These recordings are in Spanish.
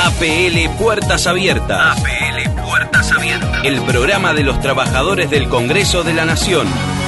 APL Puertas Abiertas. APL Puertas Abiertas. El programa de los trabajadores del Congreso de la Nación.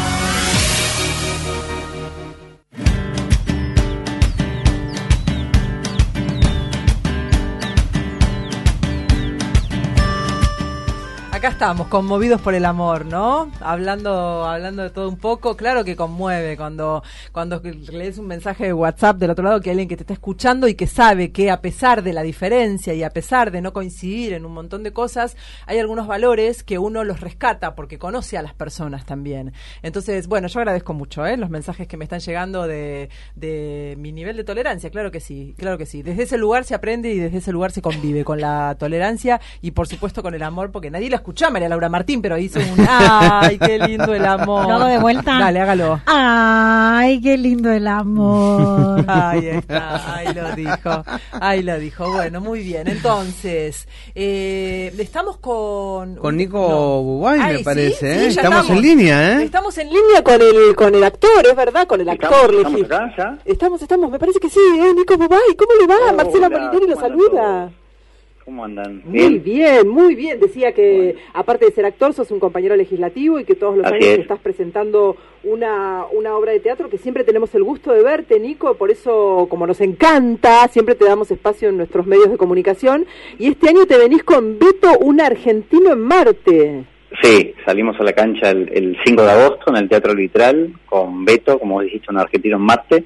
Acá estamos, conmovidos por el amor, ¿no? Hablando de todo un poco. Claro que conmueve cuando lees un mensaje de WhatsApp del otro lado, que hay alguien que te está escuchando y que sabe que a pesar de la diferencia y a pesar de no coincidir en un montón de cosas, hay algunos valores que uno los rescata porque conoce a las personas también. Entonces, bueno, yo agradezco mucho los mensajes que me están llegando de mi nivel de tolerancia. Claro que sí, claro que sí. Desde ese lugar se aprende y desde ese lugar se convive con la tolerancia y por supuesto con el amor, porque nadie la escuchó a María Laura Martín, pero hizo un ¡ay, qué lindo el amor! ¿Lo hago de vuelta? Dale, hágalo. ¡Ay, qué lindo el amor! Ahí está, ahí lo dijo. Bueno, muy bien. Entonces, estamos con Nico Bubay, me parece, sí, estamos en línea, Estamos en línea con el actor, es verdad, con el actor. ¿Estamos acá ya? Estamos, me parece que sí, Nico Bubay, ¿cómo le va? Marcela Molinari lo saluda. ¿Cómo andan? Muy bien. Decía que, aparte de ser actor, sos un compañero legislativo y que todos los años estás presentando una obra de teatro que siempre tenemos el gusto de verte, Nico. Por eso, como nos encanta, siempre te damos espacio en nuestros medios de comunicación. Y este año te venís con Beto, un argentino en Marte. Sí, salimos a la cancha el 5 de agosto en el Teatro Literal con Beto, como dijiste, un argentino en Marte.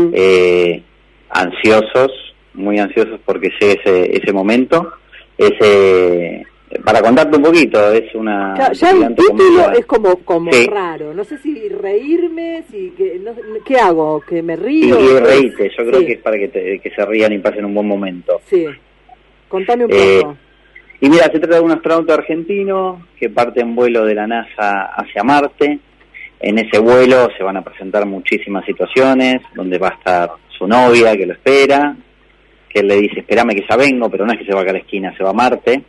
Muy ansiosos porque llegue ese momento. Para contarte un poquito, es una... Ya el título es como sí, raro, no sé si reírme, ¿qué hago? ¿Que me río? Y reíte, yo creo que es para que se rían y pasen un buen momento. Sí, contame un poco. Y mira, se trata de un astronauta argentino que parte en vuelo de la NASA hacia Marte. En ese vuelo se van a presentar muchísimas situaciones, donde va a estar su novia que lo espera, que él le dice, espérame que ya vengo, pero no es que se va acá a la esquina, se va a Marte.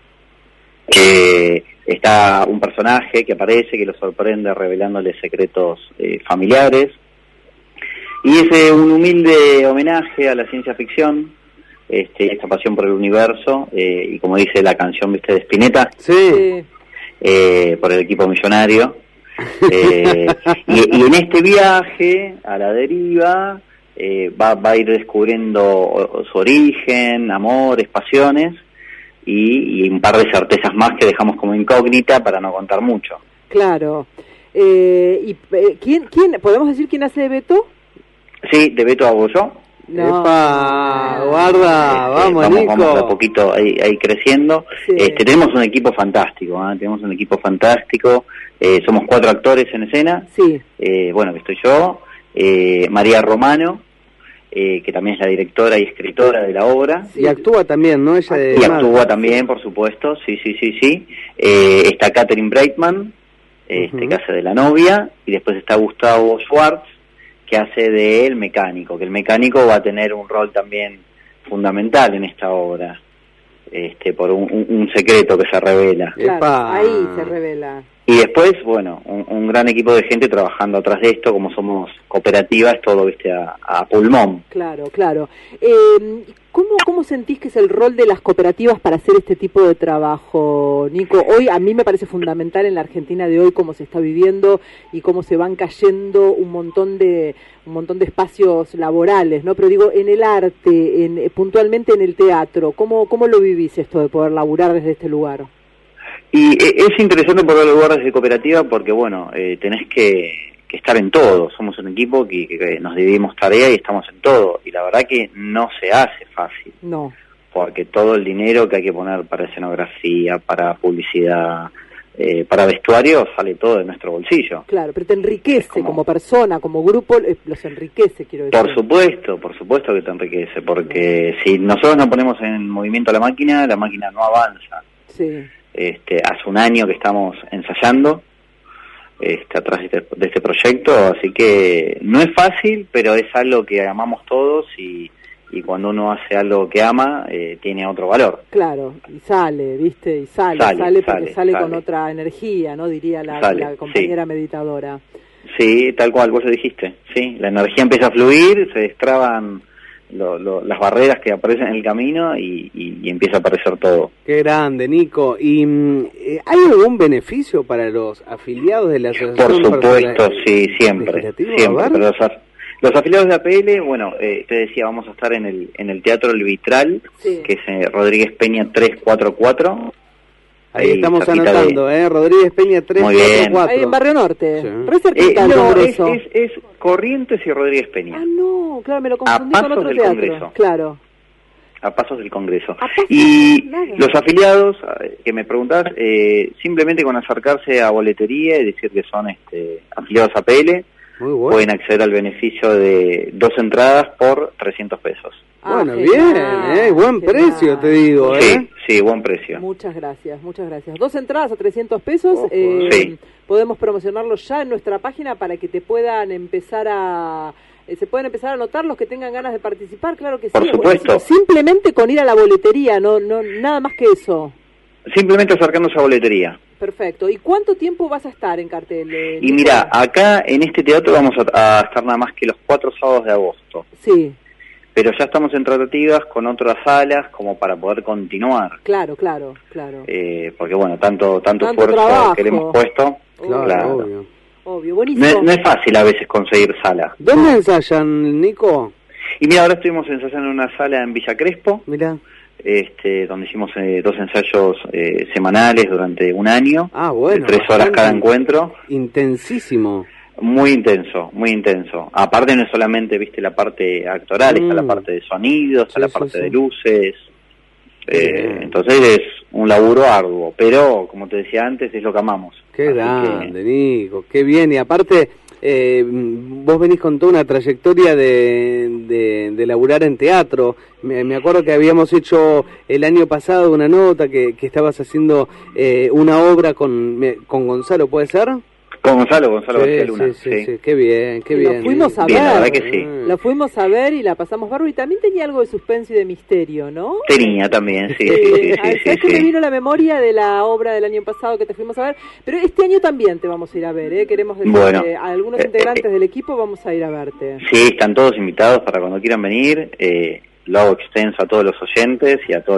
Está un personaje que aparece, que lo sorprende revelándole secretos familiares. Y es un humilde homenaje a la ciencia ficción, esta pasión por el universo, y como dice la canción, ¿viste?, de Spinetta, sí. Por el equipo millonario. Y en este viaje a la deriva, va a ir descubriendo su origen, amores, pasiones y un par de certezas más que dejamos como incógnita para no contar mucho. Claro. ¿Quién podemos decir quién hace de Beto? Sí, de Beto hago yo. No. ¡Epa! Guarda, vamos, Nico. Vamos de a poquito ahí creciendo. Sí. Tenemos un equipo fantástico, somos 4 actores en escena. Sí. Bueno, que estoy yo. María Romano, que también es la directora y escritora de la obra. Sí. Y actúa también, ¿no? Ella y actúa también, por supuesto, sí. Está Catherine Breitman, que hace de la novia, y después está Gustavo Schwartz, que hace de el mecánico, que el mecánico va a tener un rol también fundamental en esta obra, por un secreto que se revela. Claro, ahí se revela. Y después, bueno, un gran equipo de gente trabajando atrás de esto, como somos cooperativas, todo, a pulmón. Claro. ¿Cómo sentís que es el rol de las cooperativas para hacer este tipo de trabajo, Nico? Hoy a mí me parece fundamental en la Argentina de hoy cómo se está viviendo y cómo se van cayendo un montón de espacios laborales, ¿no? Pero digo, en el arte, puntualmente en el teatro, ¿cómo lo vivís esto de poder laburar desde este lugar? Y es interesante poder laburar desde cooperativa porque, bueno, tenés que estar en todo. Somos un equipo que nos dividimos tareas y estamos en todo. Y la verdad que no se hace fácil. No. Porque todo el dinero que hay que poner para escenografía, para publicidad, para vestuario, sale todo de nuestro bolsillo. Claro, pero te enriquece como persona, como grupo, los enriquece, quiero decir. Por supuesto que te enriquece. Porque si nosotros no ponemos en movimiento la máquina no avanza. Sí. Hace un año que estamos ensayando atrás de este proyecto, así que no es fácil, pero es algo que amamos todos y cuando uno hace algo que ama, tiene otro valor. Claro, y sale, ¿viste? Y sale porque sale con otra energía, ¿no? Diría la compañera meditadora. Sí, tal cual, vos lo dijiste, sí, la energía empieza a fluir, se destraban las barreras que aparecen en el camino y empieza a aparecer todo. Qué grande, Nico. ¿Y hay algún beneficio para los afiliados de la asociación? Por supuesto, sí, siempre. Pero los afiliados de APL, bueno, te decía, vamos a estar en el Teatro El Vitral, que es Rodríguez Peña 344. Ahí estamos anotando, Rodríguez Peña 344. Ahí en Barrio Norte. Sí. No, es Corrientes y Rodríguez Peña. Ah, no, claro, me lo confundí con otro teatro. Congreso. Claro. A pasos del Congreso. Y los afiliados, que me preguntás, simplemente con acercarse a boletería y decir que son afiliados a APL, pueden acceder al beneficio de 2 entradas por 300 pesos. Bueno, bien, buen precio, te digo. Sí, buen precio. Muchas gracias. 2 entradas a 300 pesos. Sí. Podemos promocionarlo ya en nuestra página para que te puedan empezar a... se pueden empezar a anotar los que tengan ganas de participar, claro que sí. Por supuesto. Simplemente con ir a la boletería, no nada más que eso. Simplemente acercándose a boletería. Perfecto. ¿Y cuánto tiempo vas a estar en cartel? Y mira, acá en este teatro vamos a estar nada más que los 4 sábados de agosto. Sí. Pero ya estamos en tratativas con otras salas como para poder continuar. Claro. Porque bueno, tanto esfuerzo trabajo que le hemos puesto. Claro. Obvio, buenísimo. No es fácil a veces conseguir sala. ¿Dónde ensayan, Nico? Y mira, ahora estuvimos ensayando en una sala en Villa Crespo. Mira. Donde hicimos 2 ensayos semanales durante un año. Bueno. De 3 horas cada encuentro. Intensísimo. Muy intenso. Aparte no es solamente, la parte actoral, está la parte de sonido, está la parte de luces. Entonces es un laburo arduo, pero como te decía antes, es lo que amamos. Qué grande, Nico, qué bien. Y aparte, vos venís con toda una trayectoria de laburar en teatro. Me acuerdo que habíamos hecho el año pasado una nota que estabas haciendo una obra con Gonzalo, ¿puede ser? Con Gonzalo García Luna. Sí, qué bien. Lo fuimos a ver. La verdad que sí. Lo fuimos a ver y la pasamos bárbaro. Y también tenía algo de suspenso y de misterio, ¿no? Tenía también, sí. ¿Sabes que me vino la memoria de la obra del año pasado que te fuimos a ver? Pero este año también te vamos a ir a ver, Queremos decir a algunos integrantes del equipo vamos a ir a verte. Sí, están todos invitados para cuando quieran venir. Lo hago extenso a todos los oyentes y a todos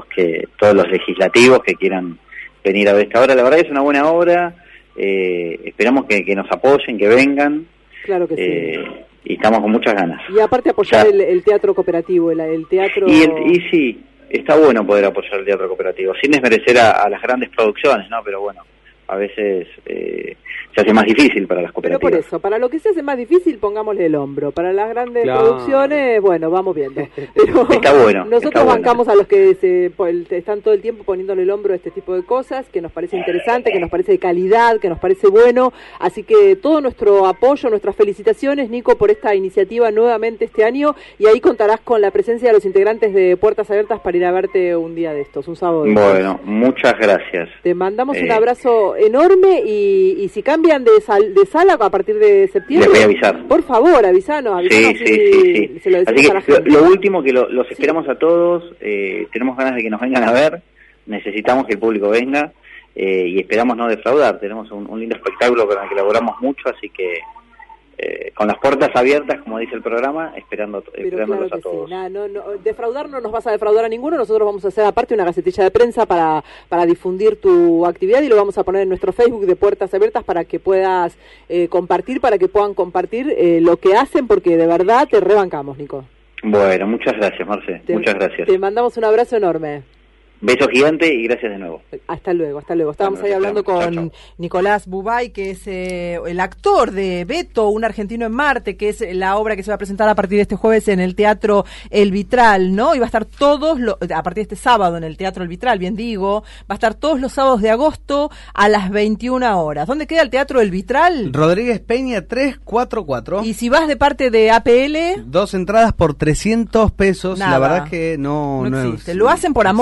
los legislativos que quieran venir a ver esta obra. La verdad es una buena obra. Esperamos que nos apoyen, que vengan. Claro que sí. Y estamos con muchas ganas. Y aparte apoyar el teatro cooperativo, el teatro... Y sí, está bueno poder apoyar el teatro cooperativo, sin desmerecer a las grandes producciones, ¿no? Pero bueno, a veces se hace más difícil para las cooperativas. Pero por eso, para lo que se hace más difícil, pongámosle el hombro. Para las grandes producciones, bueno, vamos viendo. Pero está bueno. Nosotros bancamos a los que están todo el tiempo poniéndole el hombro a este tipo de cosas, que nos parece interesante, que nos parece de calidad, que nos parece bueno. Así que todo nuestro apoyo, nuestras felicitaciones, Nico, por esta iniciativa nuevamente este año. Y ahí contarás con la presencia de los integrantes de Puertas Abiertas para ir a verte un día de estos, un sábado de estos. Bueno, muchas gracias. Te mandamos un abrazo enorme y si cambian de sala a partir de septiembre, les voy a avisar. Por favor, avisanos. Sí. Se lo así decimos a la que gente. lo último, que los esperamos a todos, tenemos ganas de que nos vengan a ver, necesitamos que el público venga y esperamos no defraudar. Tenemos un lindo espectáculo con el que elaboramos mucho, así que con las puertas abiertas, como dice el programa, esperándolos claro a todos. Sí. No, defraudar no nos vas a defraudar a ninguno. Nosotros vamos a hacer aparte una gacetilla de prensa para difundir tu actividad y lo vamos a poner en nuestro Facebook de Puertas Abiertas para que puedas compartir, para que puedan compartir lo que hacen, porque de verdad te rebancamos, Nico. Bueno, muchas gracias, Marce. Muchas gracias. Te mandamos un abrazo enorme. Beso gigante y gracias de nuevo. Hasta luego. Estábamos ahí hablando con Nicolás Bubay, que es el actor de Beto, un argentino en Marte, que es la obra que se va a presentar a partir de este jueves en el Teatro El Vitral, ¿no? Y va a estar a partir de este sábado en el Teatro El Vitral, bien digo, va a estar todos los sábados de agosto a las 21 horas. ¿Dónde queda el Teatro El Vitral? Rodríguez Peña 344. Y si vas de parte de APL... 2 entradas por 300 pesos. Nada. La verdad es que no existe. Lo hacen por amor, podemos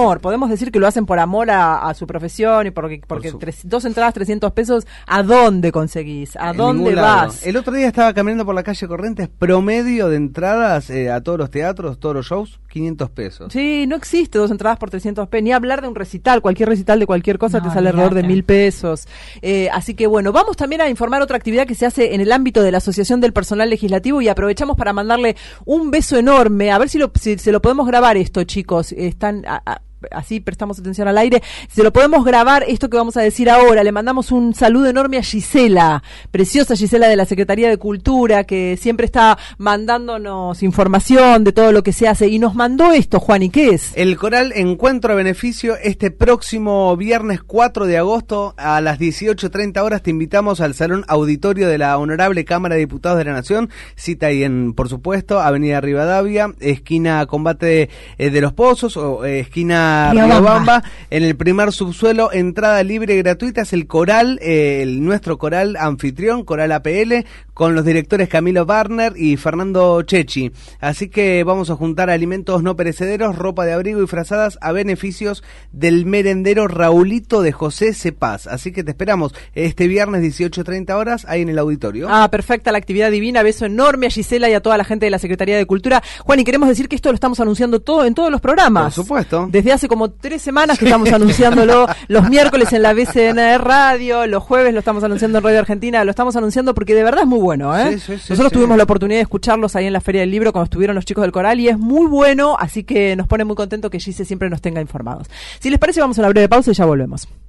podemos decir que lo hacen por amor a su profesión y porque 2 entradas, 300 pesos, ¿a dónde conseguís? ¿A dónde vas? El otro día estaba caminando por la calle Corrientes, promedio de entradas a todos los teatros, todos los shows, 500 pesos. Sí, no existe 2 entradas por 300 pesos, ni hablar de un recital, cualquier recital de cualquier cosa te sale alrededor de 1.000 pesos. Así que bueno, vamos también a informar otra actividad que se hace en el ámbito de la Asociación del Personal Legislativo y aprovechamos para mandarle un beso enorme, a ver si se lo podemos grabar esto, chicos, están... así prestamos atención al aire, se lo podemos grabar esto que vamos a decir ahora. Le mandamos un saludo enorme a Gisela, preciosa Gisela de la Secretaría de Cultura, que siempre está mandándonos información de todo lo que se hace, y nos mandó esto, Juan, ¿y qué es? El coral Encuentro a Beneficio, este próximo viernes 4 de agosto a las 18:30 horas te invitamos al Salón Auditorio de la Honorable Cámara de Diputados de la Nación, cita ahí en, por supuesto, Avenida Rivadavia, esquina Combate de los Pozos, o esquina Riobamba, en el primer subsuelo, entrada libre y gratuita. Es el coral, nuestro coral anfitrión, Coral APL, con los directores Camilo Barner y Fernando Chechi. Así que vamos a juntar alimentos no perecederos, ropa de abrigo y frazadas a beneficios del merendero Raulito de José Cepaz. Así que te esperamos este viernes 18:30 horas ahí en el auditorio. Perfecta la actividad divina. Beso enorme a Gisela y a toda la gente de la Secretaría de Cultura. Juan, y queremos decir que esto lo estamos anunciando en todos los programas. Por supuesto. Desde hace como 3 semanas que estamos anunciándolo, los miércoles en la BCN Radio, los jueves lo estamos anunciando en Radio Argentina, lo estamos anunciando porque de verdad es muy bueno, ¿eh? Sí, Nosotros tuvimos la oportunidad de escucharlos ahí en la Feria del Libro cuando estuvieron los chicos del coral y es muy bueno, así que nos pone muy contento que Gise siempre nos tenga informados. Si les parece, vamos a una breve pausa y ya volvemos.